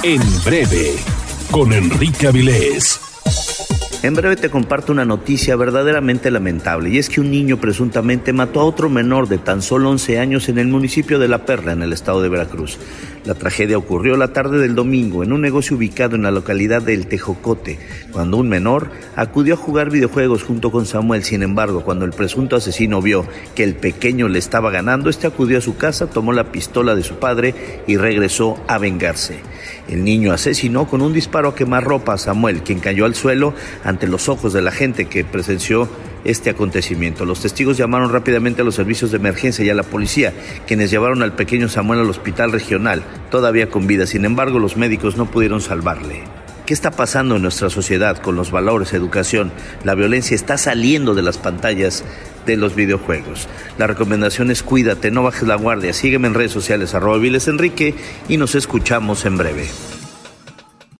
En breve, con Enrique Avilés. En breve te comparto una noticia verdaderamente lamentable, y es que un niño presuntamente mató a otro menor de tan solo 11 años en el municipio de La Perla, en el estado de Veracruz. La tragedia ocurrió la tarde del domingo en un negocio ubicado en la localidad de El Tejocote, cuando un menor acudió a jugar videojuegos junto con Samuel. Sin embargo, cuando el presunto asesino vio que el pequeño le estaba ganando, acudió a su casa, tomó la pistola de su padre y regresó a vengarse. El niño asesinó con un disparo a quemarropa a Samuel, quien cayó al suelo ante los ojos de la gente que presenció este acontecimiento. Los testigos llamaron rápidamente a los servicios de emergencia y a la policía, quienes llevaron al pequeño Samuel al hospital regional, todavía con vida. Sin embargo, los médicos no pudieron salvarle. ¿Qué está pasando en nuestra sociedad con los valores, educación? La violencia está saliendo de las pantallas de los videojuegos. La recomendación es cuídate, no bajes la guardia. Sígueme en redes sociales, @AvilesEnrique, y nos escuchamos en breve.